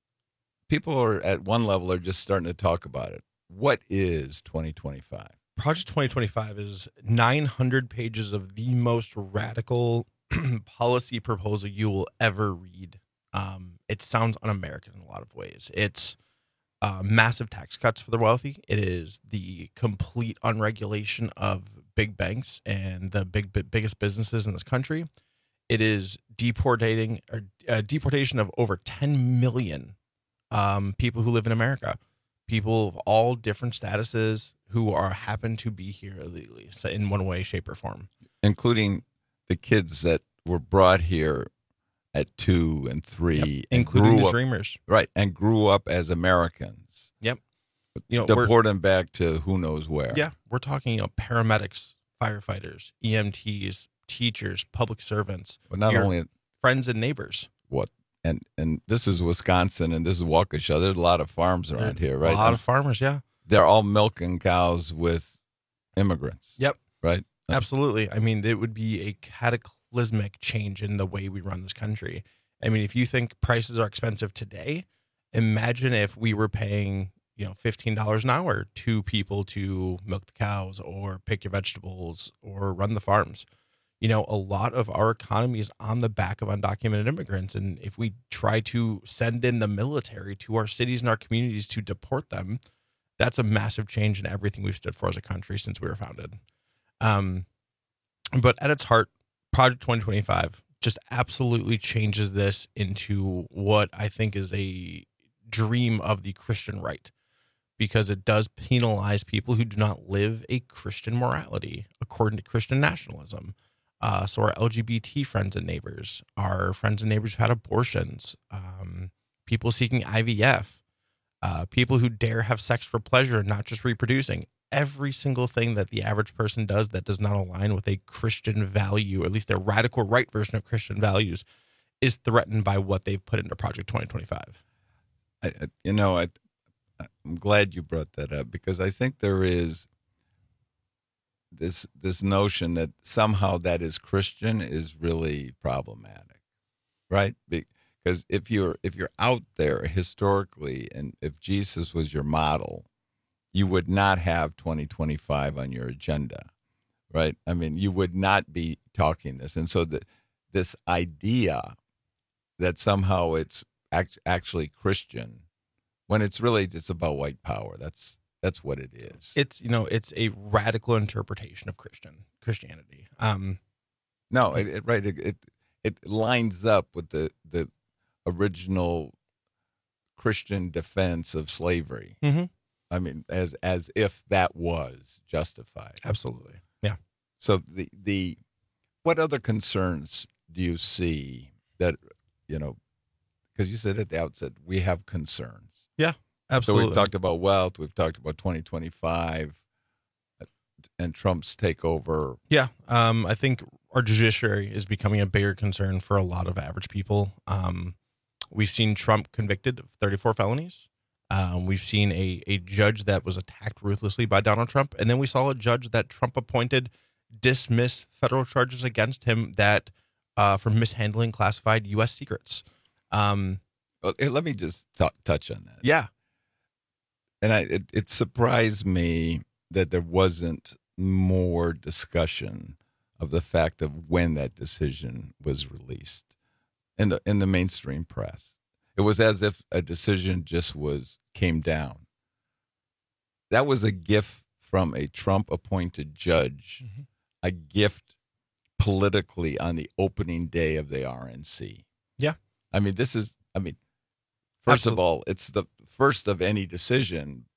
people are at one level are just starting to talk about it. What is twenty twenty-five? Project twenty twenty-five is nine hundred pages of the most radical policy proposal you will ever read. Um, it sounds un-American in a lot of ways. It's uh, massive tax cuts for the wealthy. It is the complete unregulation of big banks and the big biggest businesses in this country. It is deportating or uh, deportation of over ten million um, people who live in America, people of all different statuses who are happen to be here illegally, so in one way, shape, or form, including the kids that were brought here at two and three, yep. and including the up, dreamers, right, and grew up as Americans. Yep, you know, deport them back to who knows where. Yeah, we're talking, you know, paramedics, firefighters, E M Ts, teachers, public servants, but not only friends and neighbors. What and and this is Wisconsin and this is Waukesha. There's a lot of farms around there, here, right? A lot of farmers, yeah. They're all milking cows with immigrants. Yep. Right? Absolutely. I mean, it would be a cataclysmic change in the way we run this country. I mean, if you think prices are expensive today, imagine if we were paying, you know, fifteen dollars an hour to people to milk the cows or pick your vegetables or run the farms. You know, a lot of our economy is on the back of undocumented immigrants. And if we try to send in the military to our cities and our communities to deport them, that's a massive change in everything we've stood for as a country since we were founded. Um, but at its heart, Project twenty twenty-five just absolutely changes this into what I think is a dream of the Christian right, because it does penalize people who do not live a Christian morality according to Christian nationalism. Uh, so our L G B T friends and neighbors, our friends and neighbors who've had abortions, um, people seeking I V F, uh, people who dare have sex for pleasure and not just reproducing. Every single thing that the average person does that does not align with a Christian value, or at least a radical right version of Christian values, is threatened by what they've put into Project twenty twenty-five. I, I, you know, I, I'm glad you brought that up, because I think there is this this notion that somehow that is Christian is really problematic, right? Because if you're if you're out there historically, and if Jesus was your model, you would not have twenty twenty-five on your agenda, right? I mean, you would not be talking this. And so the, this idea that somehow it's act, actually Christian, when it's really just about white power, that's that's what it is. It's, you know, it's a radical interpretation of Christian Christianity. Um, no, it, it right. It, it it lines up with the the original Christian defense of slavery. Mm-hmm. I mean, as as if that was justified. Absolutely. Yeah. So the the what other concerns do you see that, you know, because you said at the outset we have concerns. Yeah, absolutely. So we've talked about wealth, we've talked about twenty twenty-five and Trump's takeover. Yeah. Um, I think our judiciary is becoming a bigger concern for a lot of average people. Um, we've seen Trump convicted of thirty-four felonies. Um, we've seen a, a judge that was attacked ruthlessly by Donald Trump. And then we saw a judge that Trump appointed dismiss federal charges against him that uh, for mishandling classified U S secrets. Um, well, let me just t- touch on that. Yeah. And I, it, it surprised me that there wasn't more discussion of the fact of when that decision was released in the in the mainstream press. It was as if a decision just was came down. That was a gift from a Trump-appointed judge, mm-hmm. a gift politically on the opening day of the R N C. Yeah. I mean, this is, I mean, first Absolutely. of all, it's the first of any decision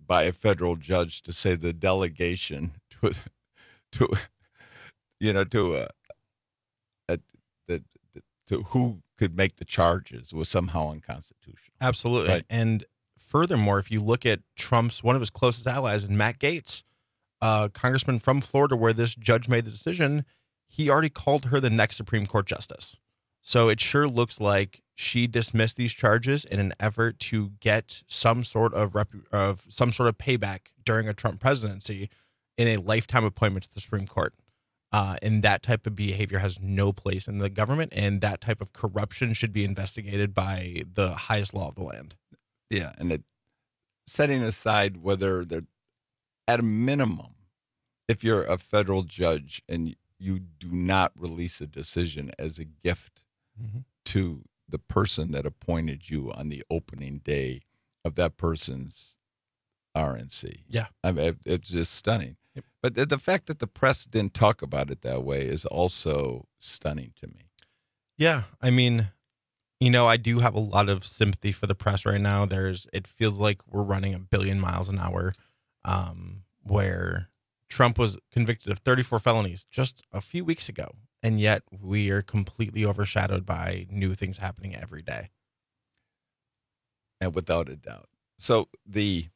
by a federal judge to say the delegation to, to you know, to a, a, the, to who could make the charges was somehow unconstitutional. Absolutely. Right. And furthermore, if you look at Trump's, one of his closest allies, Matt Gaetz, uh, congressman from Florida, where this judge made the decision, he already called her the next Supreme Court justice. So it sure looks like she dismissed these charges in an effort to get some sort of rep- of some sort of payback during a Trump presidency in a lifetime appointment to the Supreme Court. Uh, and that type of behavior has no place in the government, and that type of corruption should be investigated by the highest law of the land. Yeah, and it, setting aside whether they're at a minimum, if you're a federal judge and you do not release a decision as a gift mm-hmm. to the person that appointed you on the opening day of that person's R N C. Yeah. I mean, it's just stunning. Yep. But the, the fact that the press didn't talk about it that way is also stunning to me. Yeah. I mean, you know, I do have a lot of sympathy for the press right now. There's, it feels like we're running a billion miles an hour, um, where Trump was convicted of thirty-four felonies just a few weeks ago. And yet we are completely overshadowed by new things happening every day. And without a doubt. So the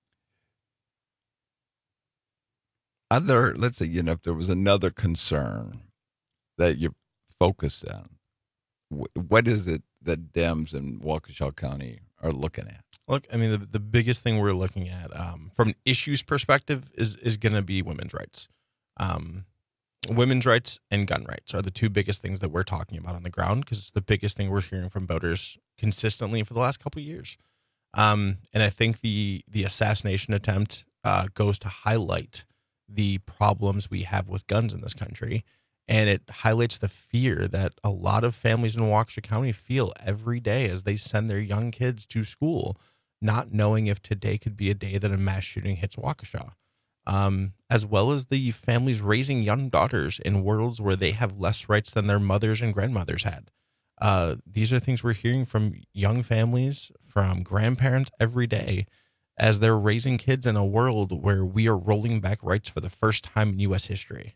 other, let's say, you know, if there was another concern that you're focused on, what is it that Dems in Waukesha County are looking at? Look, I mean, the, the biggest thing we're looking at um, from an issues perspective is, is going to be women's rights. Um, women's rights and gun rights are the two biggest things that we're talking about on the ground, because it's the biggest thing we're hearing from voters consistently for the last couple of years. Um, and I think the, the assassination attempt uh, goes to highlight the problems we have with guns in this country. And it highlights the fear that a lot of families in Waukesha County feel every day as they send their young kids to school, not knowing if today could be a day that a mass shooting hits Waukesha, um, as well as the families raising young daughters in worlds where they have less rights than their mothers and grandmothers had. Uh, these are things we're hearing from young families, from grandparents every day, as they're raising kids in a world where we are rolling back rights for the first time in U S history.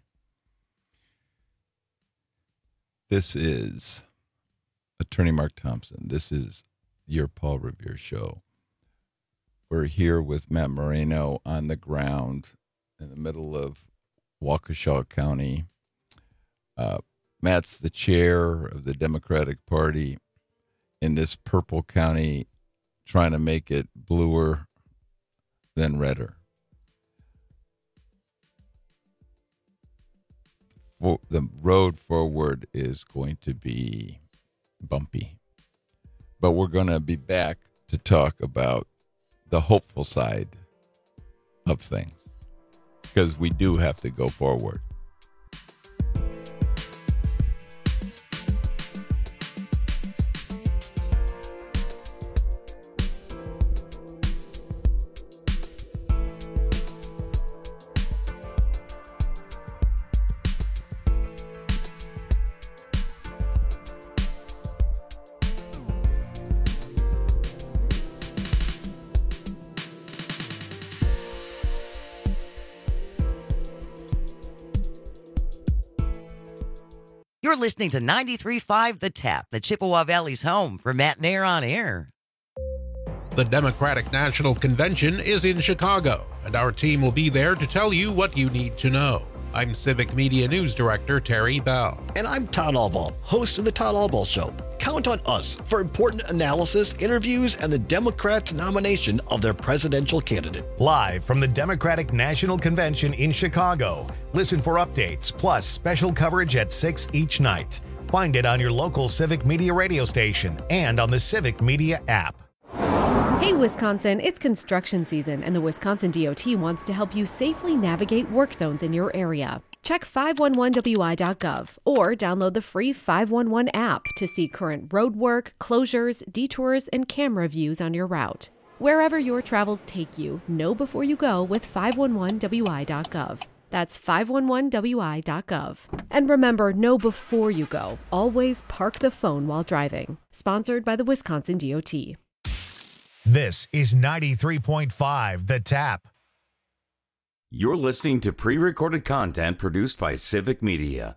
This is Attorney Mark Thompson. This is your Paul Revere Show. We're here with Matt Moreno on the ground in the middle of Waukesha County. Uh, Matt's the chair of the Democratic Party in this purple county, trying to make it bluer than redder. The road forward is going to be bumpy, but we're going to be back to talk about the hopeful side of things, because we do have to go forward. You're listening to ninety-three point five The Tap, the Chippewa Valley's home for Matt and Air on Air. The Democratic National Convention is in Chicago, and our team will be there to tell you what you need to know. I'm Civic Media News Director Terry Bell. And I'm Todd Albaugh, host of The Todd Albaugh Show. Count on us for important analysis, interviews, and the Democrats' nomination of their presidential candidate. Live from the Democratic National Convention in Chicago. Listen for updates, plus special coverage at six each night. Find it on your local Civic Media radio station and on the Civic Media app. Hey, Wisconsin, it's construction season, and the Wisconsin D O T wants to help you safely navigate work zones in your area. Check five one one W I dot gov or download the free five one one app to see current road work, closures, detours, and camera views on your route. Wherever your travels take you, know before you go with five one one W I dot gov. That's five one one W I dot gov. And remember, know before you go. Always park the phone while driving. Sponsored by the Wisconsin D O T. This is ninety-three point five The Tap. You're listening to pre-recorded content produced by Civic Media.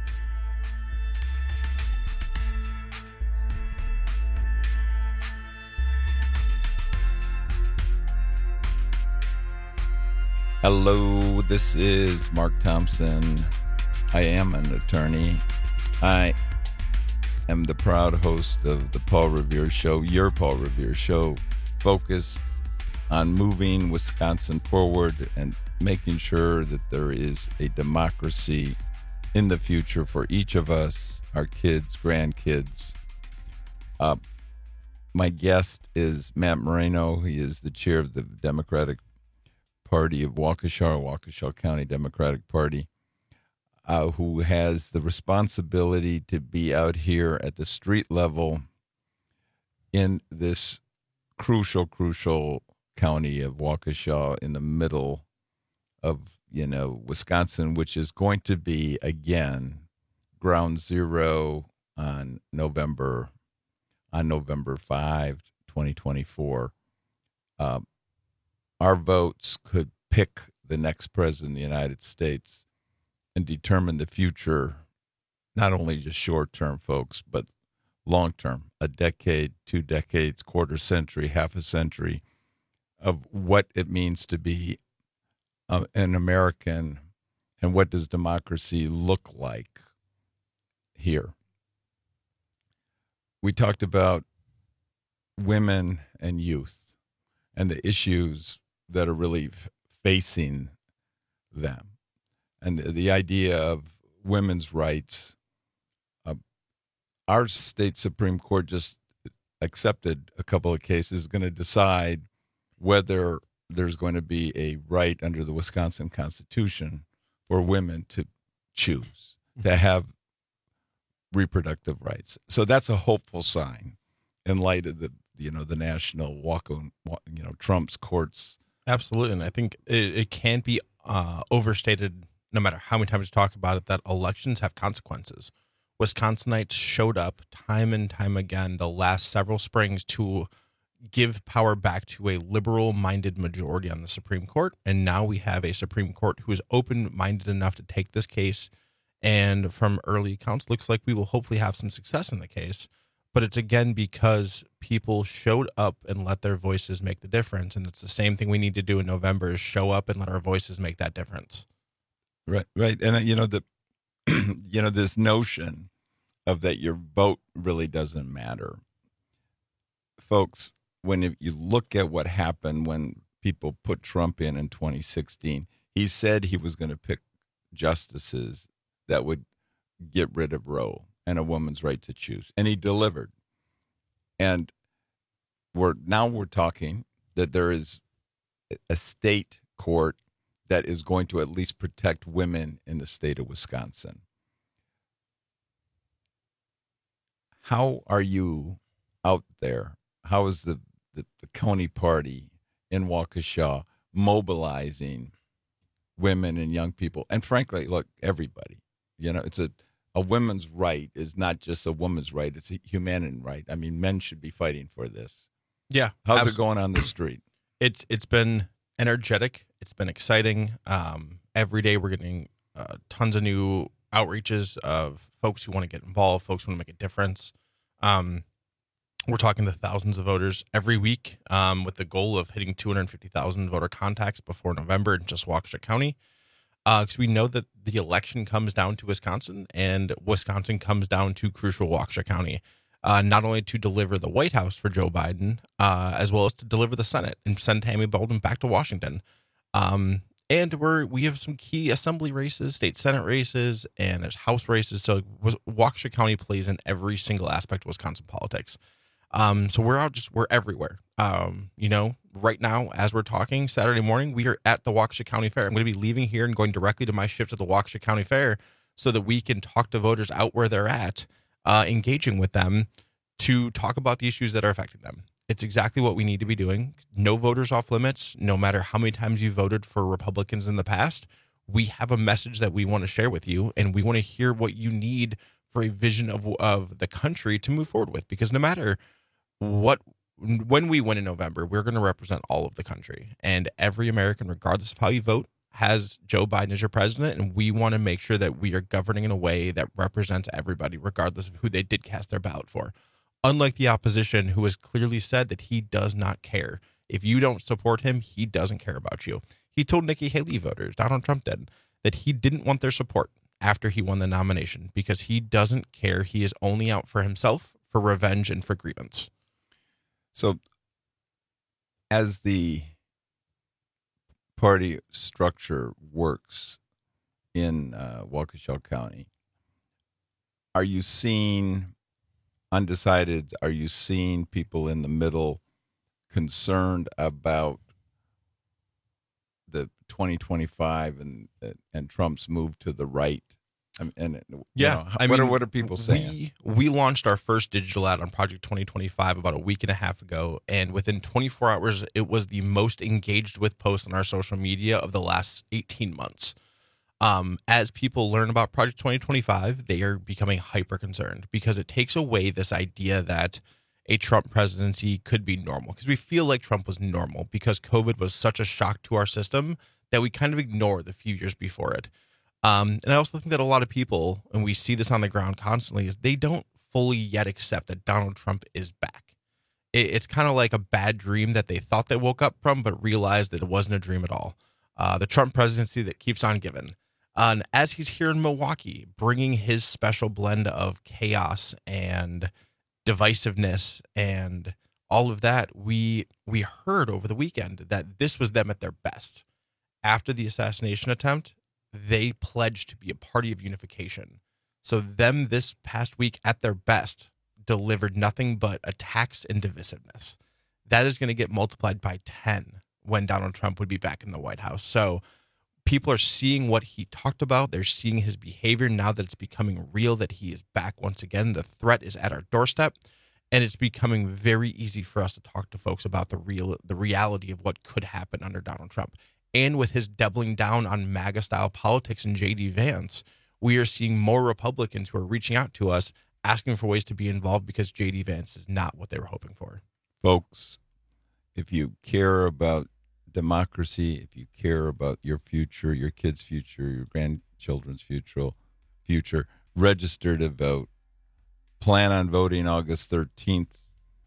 Hello, this is Mark Thompson. I am an attorney. I am the proud host of the Paul Revere Show, your Paul Revere Show, focused on moving Wisconsin forward and making sure that there is a democracy in the future for each of us, our kids, grandkids. Uh, my guest is Matt Moreno. He is the chair of the Democratic Party of Waukesha, Waukesha County Democratic Party, uh, who has the responsibility to be out here at the street level in this crucial, crucial county of Waukesha in the middle of, you know, Wisconsin, which is going to be, again, ground zero on November, on November fifth, twenty twenty-four. Uh, Our votes could pick the next president of the United States and determine the future, not only just short-term, folks, but long-term, a decade, two decades, quarter century, half a century of what it means to be uh, an American and what does democracy look like here. We talked about women and youth and the issues that are really f- facing them. And the, the idea of women's rights. Uh, our state Supreme Court just accepted a couple of cases, going to decide whether there's going to be a right under the Wisconsin Constitution for women to choose, to have reproductive rights. So that's a hopeful sign in light of the, you know, the national walk on, you know, Trump's courts. Absolutely. And I think it, it can't be uh, overstated, no matter how many times you talk about it, that elections have consequences. Wisconsinites showed up time and time again the last several springs to give power back to a liberal-minded majority on the Supreme Court. And now we have a Supreme Court who is open-minded enough to take this case. And from early accounts, looks like we will hopefully have some success in the case. But it's, again, because people showed up and let their voices make the difference. And it's the same thing we need to do in November, is show up and let our voices make that difference. Right, right. And, uh, you know, the, you know, this notion of that your vote really doesn't matter. Folks, when you look at what happened when people put Trump in in twenty sixteen, he said he was going to pick justices that would get rid of Roe and a woman's right to choose. And he delivered. And we're now we're talking that there is a state court that is going to at least protect women in the state of Wisconsin. How are you out there? How is the, the, the county party in Waukesha mobilizing women and young people? And frankly, look, everybody. You know, it's a A woman's right is not just a woman's right. It's a humanitarian right. I mean, men should be fighting for this. Yeah. How's absolutely. it going on the street? It's It's been energetic. It's been exciting. Um, every day we're getting uh, tons of new outreaches of folks who want to get involved, folks who want to make a difference. Um, we're talking to thousands of voters every week um, with the goal of hitting two hundred fifty thousand voter contacts before November in just Waukesha County. Because uh, we know that the election comes down to Wisconsin, and Wisconsin comes down to crucial Waukesha County, uh, not only to deliver the White House for Joe Biden, uh, as well as to deliver the Senate and send Tammy Baldwin back to Washington. Um, and we're we have some key assembly races, state Senate races, and there's House races. So Waukesha County plays in every single aspect of Wisconsin politics. Um, so we're out just we're everywhere. Um, you know, right now, as we're talking, Saturday morning, we are at the Waukesha County Fair. I'm going to be leaving here and going directly to my shift at the Waukesha County Fair so that we can talk to voters out where they're at, uh, engaging with them to talk about the issues that are affecting them. It's exactly what we need to be doing. No voters off limits, no matter how many times you voted for Republicans in the past. We have a message that we want to share with you, and we want to hear what you need for a vision of, of the country to move forward with, because no matter what when we win in November, we're going to represent all of the country, and every American, regardless of how you vote, has Joe Biden as your president, and we want to make sure that we are governing in a way that represents everybody, regardless of who they did cast their ballot for. Unlike the opposition, who has clearly said that he does not care. If you don't support him, he doesn't care about you. He told Nikki Haley voters, Donald Trump did, that he didn't want their support after he won the nomination because he doesn't care. He is only out for himself, for revenge, and for grievance. So as the party structure works in uh, Waukesha County, are you seeing undecided? Are you seeing people in the middle concerned about the twenty twenty-five and and Trump's move to the right? And, and yeah, know, I what mean, are what are people saying? We, we launched our first digital ad on Project twenty twenty-five about a week and a half ago, and within twenty-four hours, it was the most engaged with post on our social media of the last eighteen months. Um, as people learn about Project twenty twenty-five, they are becoming hyper concerned because it takes away this idea that a Trump presidency could be normal, because we feel like Trump was normal because COVID was such a shock to our system that we kind of ignore the few years before it. Um, and I also think that a lot of people, and we see this on the ground constantly, is they don't fully yet accept that Donald Trump is back. It, it's kind of like a bad dream that they thought they woke up from, but realized that it wasn't a dream at all. Uh, the Trump presidency that keeps on giving. Uh, and as he's here in Milwaukee, bringing his special blend of chaos and divisiveness and all of that, we we heard over the weekend that this was them at their best. After the assassination attempt, they pledged to be a party of unification. So them this past week at their best delivered nothing but attacks and divisiveness. That is going to get multiplied by ten when Donald Trump would be back in the White House. So people are seeing what he talked about. They're seeing his behavior now that it's becoming real, that he is back once again. The threat is at our doorstep, and it's becoming very easy for us to talk to folks about the real, the reality of what could happen under Donald Trump. And with his doubling down on MAGA-style politics and J D Vance, we are seeing more Republicans who are reaching out to us, asking for ways to be involved because J D Vance is not what they were hoping for. Folks, if you care about democracy, if you care about your future, your kids' future, your grandchildren's future, future, register to vote. Plan on voting August thirteenth.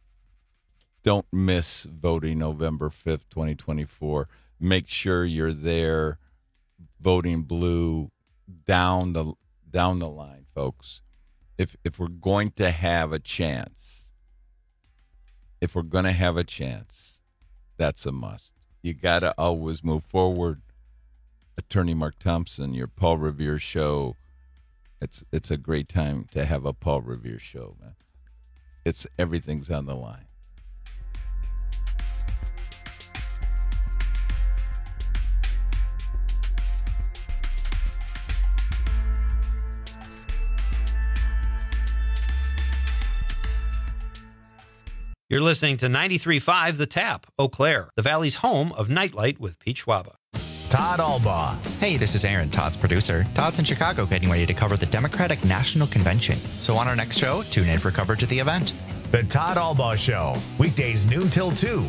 Don't miss voting November fifth, twenty twenty-four. Make sure you're there voting blue down the down the line, folks. If if we're going to have a chance, if we're going to have a chance, that's a must. You got to always move forward. Attorney Mark Thompson, your Paul Revere show. It's it's a great time to have a Paul Revere show, man. It's everything's on the line. You're listening to ninety-three point five The Tap, Eau Claire, the Valley's home of Nightlight with Pete Schwaba. Todd Albaugh. Hey, this is Aaron, Todd's producer. Todd's in Chicago getting ready to cover the Democratic National Convention. So on our next show, tune in for coverage of the event. The Todd Albaugh Show, weekdays noon till two.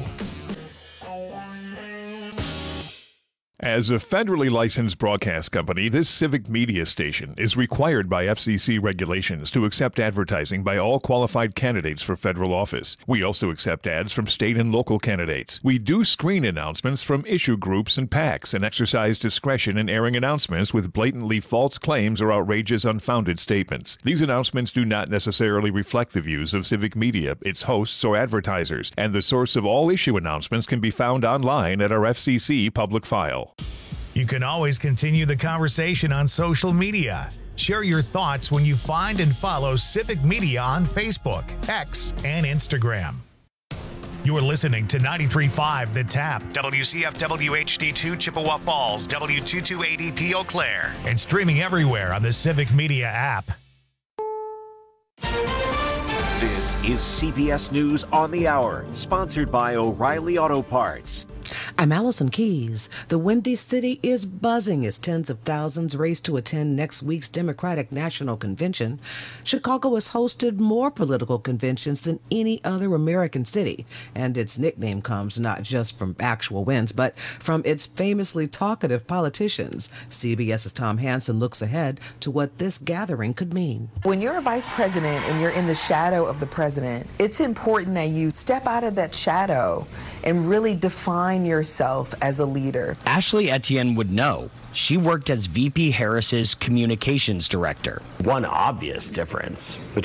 As a federally licensed broadcast company, this civic media station is required by F C C regulations to accept advertising by all qualified candidates for federal office. We also accept ads from state and local candidates. We do screen announcements from issue groups and PACs and exercise discretion in airing announcements with blatantly false claims or outrageous, unfounded statements. These announcements do not necessarily reflect the views of civic media, its hosts, or advertisers, and the source of all issue announcements can be found online at our F C C public file. You can always continue the conversation on social media. Share your thoughts when you find and follow Civic Media on Facebook, X, and Instagram. You're listening to ninety-three point five The Tap, W C F W H D two Chippewa Falls, W two two eight E P Eau Claire, and streaming everywhere on the Civic Media app. This is C B S News on the Hour, sponsored by O'Reilly Auto Parts. I'm Allison Keys. The Windy City is buzzing as tens of thousands race to attend next week's Democratic National Convention. Chicago has hosted more political conventions than any other American city, and its nickname comes not just from actual wins, but from its famously talkative politicians. CBS's Tom Hansen looks ahead to what this gathering could mean. When you're a vice president and you're in the shadow of the president, it's important that you step out of that shadow and really define yourself as a leader. Ashley Etienne would know. She worked as V P Harris's communications director. One obvious difference between